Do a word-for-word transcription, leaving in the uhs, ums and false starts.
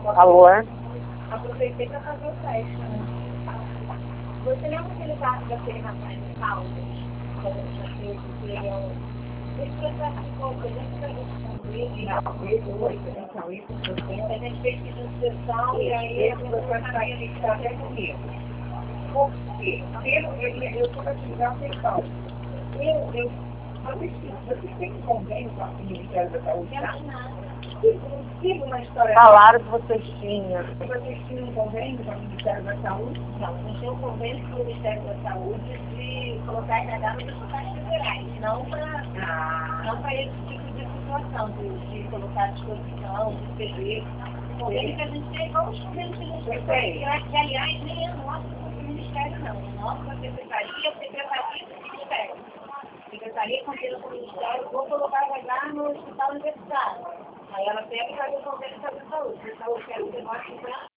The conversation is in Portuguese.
Alô? Aproveitei para fazer o teste, né? Você lembra aquele caso daquele rapaz de Caldas? Que a gente já fez, que ele é um... Esse processo de compra, dentro da gestão dele, não, ele foi, então, isso, a gente fez pedido de sessão e aí esse processo está aí, está até comigo. Por quê? Pelo, ele, eu estou atividade sexual. Eu, eu, vocês, vocês têm um convênio com o Ministério da Saúde? Sigo uma história. Falaram que vocês tinham. Vocês tinham um convênio com o Ministério da Saúde? Não, nós temos um convênio com o Ministério da Saúde de colocar R H nos hospitais federais, não para ah. não para esse tipo de situação, de, de colocar à disposição, de ceder. O convênio que a gente tem é igual os convênios que a gente tem, que aliás nem é nosso do Ministério, não. É nosso da Secretaria, Secretaria do Ministério. Secretaria contendo com o Ministério, vou colocar R H no hospital universitário. Aí ela pega e faz o convênio da saúde. A saúde quer que você mostre para